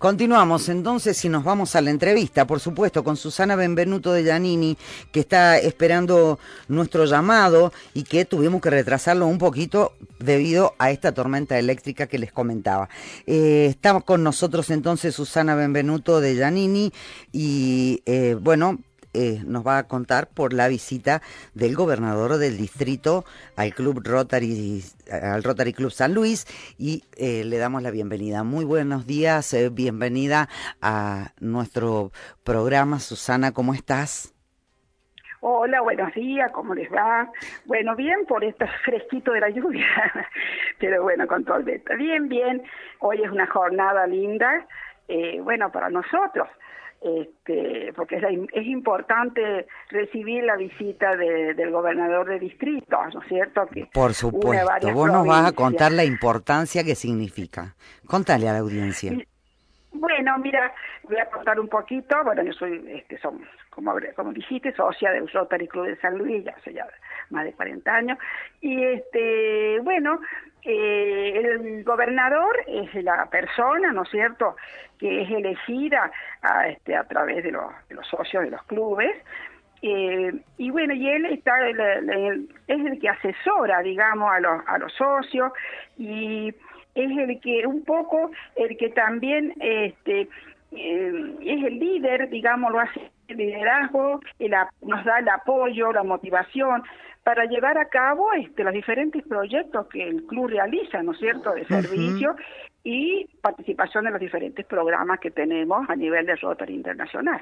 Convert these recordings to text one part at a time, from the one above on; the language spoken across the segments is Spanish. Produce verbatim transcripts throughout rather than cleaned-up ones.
Continuamos entonces y nos vamos a la entrevista, por supuesto, con Susana Benvenuto de Giannini, que está esperando nuestro llamado y que tuvimos que retrasarlo un poquito debido a esta tormenta eléctrica que les comentaba. Eh, está con nosotros entonces Susana Benvenuto de Giannini y eh, bueno... Eh, nos va a contar por la visita del gobernador del distrito al Club Rotary, al Rotary Club San Luis, y eh, le damos la bienvenida. Muy buenos días, eh, bienvenida a nuestro programa. Susana, ¿cómo estás? Hola, buenos días, ¿cómo les va? Bueno, bien por este fresquito de la lluvia, pero bueno, con tormenta. Bien, bien, hoy es una jornada linda, eh, bueno, para nosotros. Este, porque es, es importante recibir la visita de, del gobernador de distrito, ¿no es cierto? Que Por une supuesto, varias vos nos vas a contar provincias. la importancia que significa. Contale a la audiencia. Y, bueno, mira, voy a contar un poquito. Bueno, yo soy, este, somos, como, como dijiste, socia del Rotary Club de San Luis, ya hace ya más de cuarenta años. Y este, bueno, eh, el gobernador es la persona, ¿no es cierto?, que es elegida a, este, a través de los, de los socios de los clubes. Eh, y bueno, y él está el, el, es el que asesora, digamos, a los, a los socios, y es el que un poco, el que también este, eh, es el líder, digamos, lo hace el liderazgo, el, nos da el apoyo, la motivación para llevar a cabo este, los diferentes proyectos que el club realiza, ¿no es cierto?, de servicio uh-huh. y participación en los diferentes programas que tenemos a nivel de Rotary Internacional.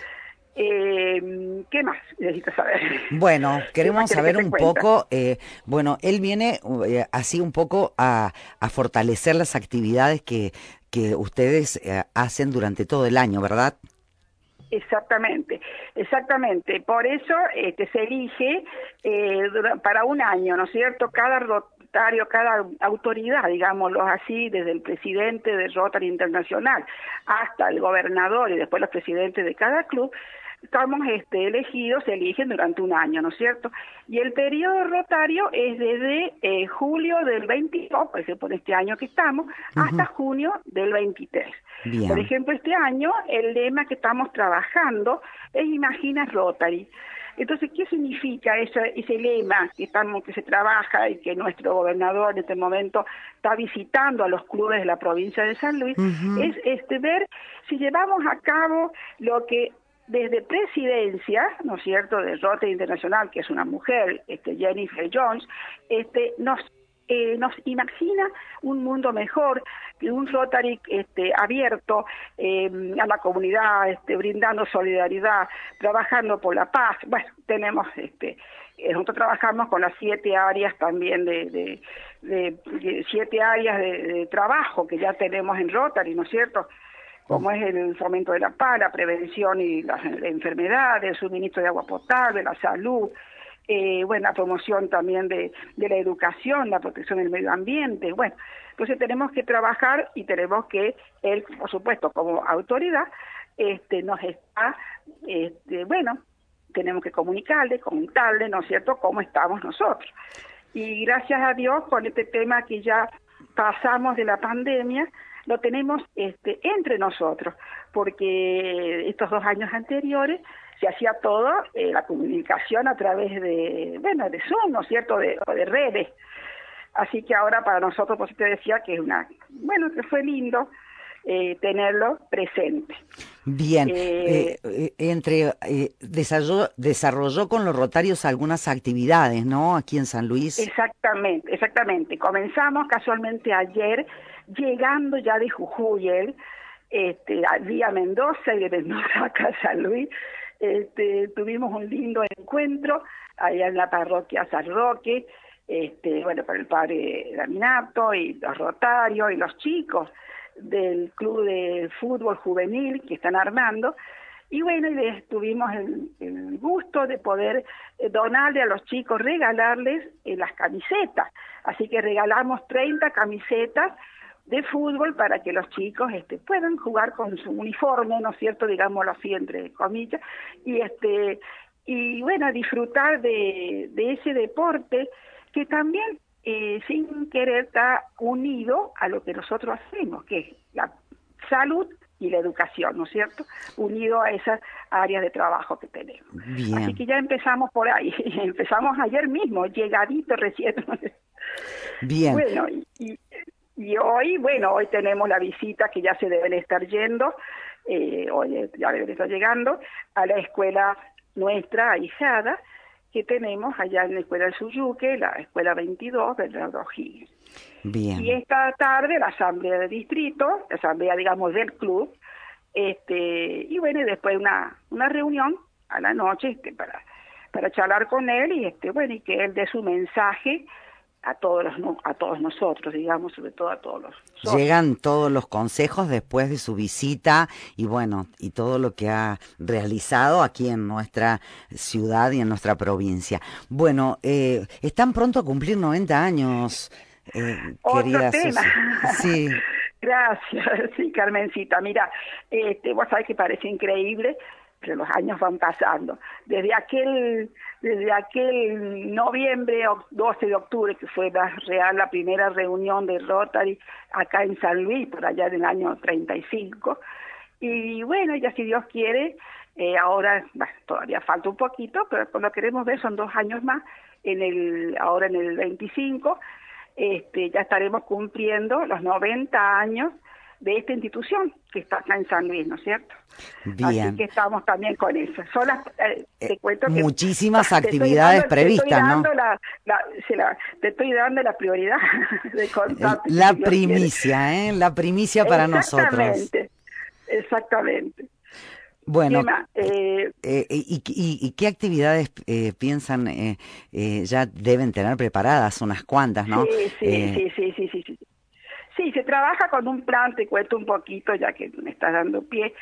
Eh, ¿Qué más necesitas saber? Bueno, queremos saber un cuenta? poco, eh, bueno, él viene eh, así un poco a, a fortalecer las actividades que, que ustedes eh, hacen durante todo el año, ¿verdad? Exactamente, exactamente. Por eso este, se elige eh, para un año, ¿no es cierto? Cada rotario, cada autoridad, digámoslo así, desde el presidente de Rotary Internacional hasta el gobernador y después los presidentes de cada club, estamos este, elegidos, se eligen durante un año, ¿no es cierto? Y el periodo rotario es desde eh, julio del veintidós, por ejemplo, por este año que estamos, uh-huh. hasta junio del veintitrés. Bien. Por ejemplo, este año el lema que estamos trabajando es Imagina Rotary. Entonces, ¿qué significa ese, ese lema que, estamos, que se trabaja y que nuestro gobernador en este momento está visitando a los clubes de la provincia de San Luis? Uh-huh. Es este, ver si llevamos a cabo lo que desde presidencia, ¿no es cierto?, de Rotary Internacional, que es una mujer, este, Jennifer Jones, este, nos, eh, nos imagina un mundo mejor, un Rotary este, abierto eh, a la comunidad, este, brindando solidaridad, trabajando por la paz. Bueno, tenemos, este, nosotros trabajamos con las siete áreas también de, de, de, de siete áreas de, de trabajo que ya tenemos en Rotary, ¿no es cierto?, como es el fomento de la paz, la prevención y las enfermedades, el suministro de agua potable, la salud, eh, bueno, la promoción también de, de la educación, la protección del medio ambiente. Bueno, entonces tenemos que trabajar y tenemos que, él, por supuesto, como autoridad, este, nos está, este, bueno, tenemos que comunicarle, comentarle, ¿no es cierto?, cómo estamos nosotros. Y gracias a Dios, con este tema que ya pasamos de la pandemia, lo tenemos este, entre nosotros, porque estos dos años anteriores se hacía todo, eh, la comunicación a través de, bueno, de Zoom, ¿no es cierto?, de, de redes. Así que ahora para nosotros, pues te decía que es una, bueno, que fue lindo eh, tenerlo presente. Bien, eh, eh, entre eh, desarrolló, desarrolló con los rotarios algunas actividades, ¿no?, aquí en San Luis. Exactamente, exactamente. Comenzamos casualmente ayer, llegando ya de Jujuy, él, este, vía Mendoza y de Mendoza acá a San Luis, este, tuvimos un lindo encuentro allá en la parroquia San Roque, este, bueno, para el padre Laminato y los rotarios y los chicos del club de fútbol juvenil que están armando. Y bueno, y les tuvimos el, el gusto de poder eh, donarle a los chicos, regalarles eh, las camisetas. Así que regalamos treinta camisetas de fútbol para que los chicos este, puedan jugar con su uniforme, ¿no es cierto?, digámoslo así, entre comillas, y este y bueno, disfrutar de, de ese deporte que también, eh, sin querer, está unido a lo que nosotros hacemos, que es la salud y la educación, ¿no es cierto? Unido a esas áreas de trabajo que tenemos. Bien. Así que ya empezamos por ahí, empezamos ayer mismo, llegadito recién. Bien. Bueno, y, y, y hoy, bueno, hoy tenemos la visita que ya se deben estar yendo, eh, hoy ya deben estar llegando a la escuela nuestra ahijada, que tenemos allá en la escuela del Suyuque, la escuela veintidós del Bernardo O'Higgins. Bien. Y esta tarde la asamblea de distrito, la asamblea, digamos, del club, este, y bueno, y después una, una reunión a la noche este, para, para charlar con él y este, bueno, y que él dé su mensaje a todos los, a todos nosotros, digamos, sobre todo a todos los socios. Llegan todos los consejos después de su visita y bueno, y todo lo que ha realizado aquí en nuestra ciudad y en nuestra provincia. Bueno, eh, están pronto a cumplir noventa años, eh, Otro querida tema. Susi. Sí. Gracias, sí, Carmencita. Mira, este, vos sabés que parece increíble, pero los años van pasando. Desde aquel, desde aquel noviembre, doce de octubre, que fue más real la primera reunión de Rotary acá en San Luis, por allá del año treinta y cinco. Y bueno, ya si Dios quiere, eh, ahora, bueno, todavía falta un poquito, pero por lo que queremos ver son dos años más, en el, ahora en el veinticinco, este, ya estaremos cumpliendo los noventa años de esta institución que está acá en San Luis, ¿no es cierto? Bien. Así que estamos también con eso. Son las, eh, te cuento que muchísimas te actividades dando, previstas, te ¿no? La, la, se la, te estoy dando la prioridad de contarte. La si primicia, ¿eh? La primicia para nosotros. Exactamente, exactamente. Bueno, eh, eh, y, y, ¿y qué actividades eh, piensan? Eh, eh, ya deben tener preparadas unas cuantas, ¿no? Sí, sí, eh, sí, sí, sí, sí, sí. Sí, se trabaja con un plan, te cuento un poquito, ya que me estás dando pie.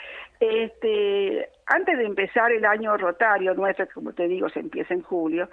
Este, antes de empezar el año rotario nuestro, como te digo, se empieza en julio,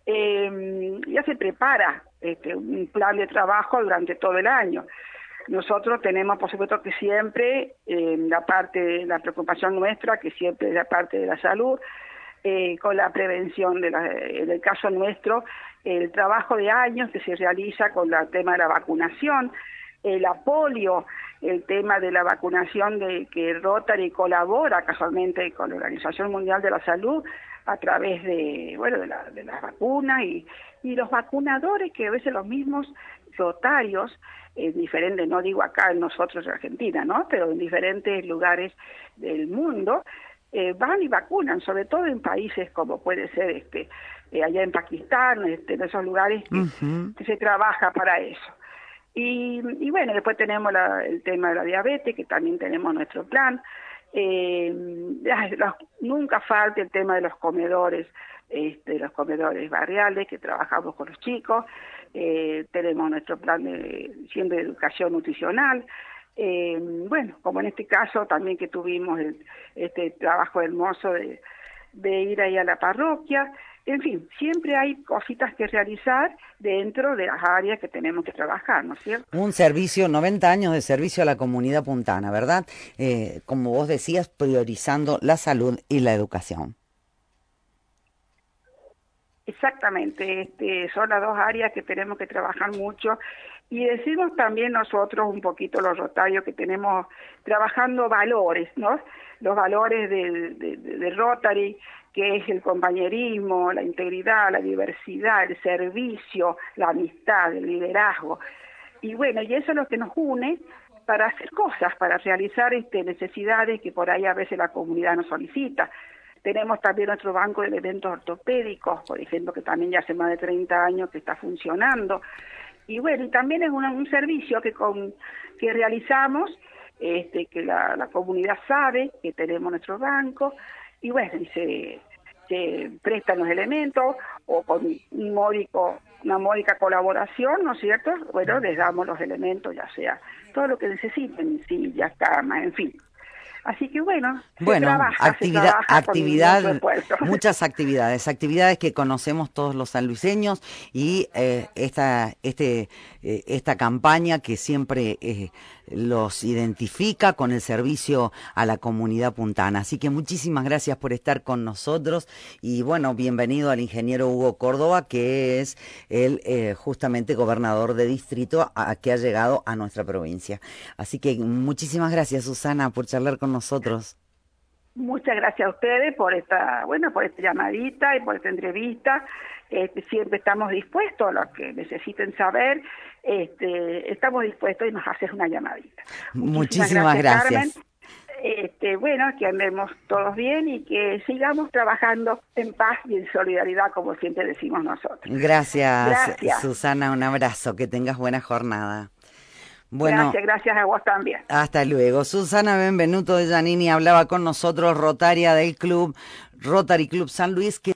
eh, ya se prepara este, un plan de trabajo durante todo el año. Nosotros tenemos, por supuesto, que siempre eh, la parte, la preocupación nuestra, que siempre es la parte de la salud, eh, con la prevención, de la, en el caso nuestro, el trabajo de años que se realiza con el tema de la vacunación, el polio, el tema de la vacunación de que Rotary colabora casualmente con la Organización Mundial de la Salud a través de, bueno, de la, de las vacunas y, y los vacunadores que a veces los mismos rotarios, en diferentes, no digo acá en nosotros en Argentina, ¿no? Pero en diferentes lugares del mundo, eh, van y vacunan, sobre todo en países como puede ser este eh, allá en Pakistán, este, en esos lugares que, uh-huh. que se trabaja para eso. Y, y bueno, después tenemos la, el tema de la diabetes, que también tenemos nuestro plan. Eh, los, nunca falta el tema de los comedores, este, los comedores barriales, que trabajamos con los chicos. Eh, tenemos nuestro plan de, siempre de educación nutricional. Eh, bueno, como en este caso también que tuvimos el, este trabajo hermoso de, de ir ahí a la parroquia. En fin, siempre hay cositas que realizar dentro de las áreas que tenemos que trabajar, ¿no es cierto? Un servicio, noventa años de servicio a la comunidad puntana, ¿verdad? Eh, como vos decías, priorizando la salud y la educación. Exactamente, este, son las dos áreas que tenemos que trabajar mucho y decimos también nosotros un poquito los rotarios que tenemos trabajando valores, ¿no? Los valores de, de, de Rotary, que es el compañerismo, la integridad, la diversidad, el servicio, la amistad, el liderazgo. Y bueno, y eso es lo que nos une para hacer cosas, para realizar este, necesidades que por ahí a veces la comunidad nos solicita. Tenemos también nuestro banco de elementos ortopédicos, por ejemplo, que también ya hace más de treinta años que está funcionando. Y bueno, y también es una, un servicio que, con, que realizamos, este, que la, la comunidad sabe que tenemos nuestro banco, y bueno, y se, se prestan los elementos, o con un módico, una módica colaboración, ¿no es cierto? Bueno, les damos los elementos, ya sea todo lo que necesiten, sillas, camas, en fin. Así que bueno, bueno, se trabaja, actividad, se trabaja actividad, muchas actividades, actividades que conocemos todos los sanluiseños y eh, esta, este, eh, esta campaña que siempre eh, los identifica con el servicio a la comunidad puntana. Así que muchísimas gracias por estar con nosotros y bueno, bienvenido al ingeniero Hugo Córdoba, que es el eh, justamente gobernador de distrito a, a que ha llegado a nuestra provincia. Así que muchísimas gracias, Susana, por charlar con nosotros. Muchas gracias a ustedes por esta, bueno, por esta llamadita y por esta entrevista. Este, siempre estamos dispuestos a lo que necesiten saber. Este, estamos dispuestos y nos haces una llamadita. Muchísimas gracias. gracias. Carmen. Este, bueno, que andemos todos bien y que sigamos trabajando en paz y en solidaridad, como siempre decimos nosotros. Gracias, gracias. Susana, un abrazo, que tengas buena jornada. Bueno, gracias, gracias a vos también. Hasta luego. Susana Benvenuto de Giannini hablaba con nosotros, rotaria del club Rotary Club San Luis, que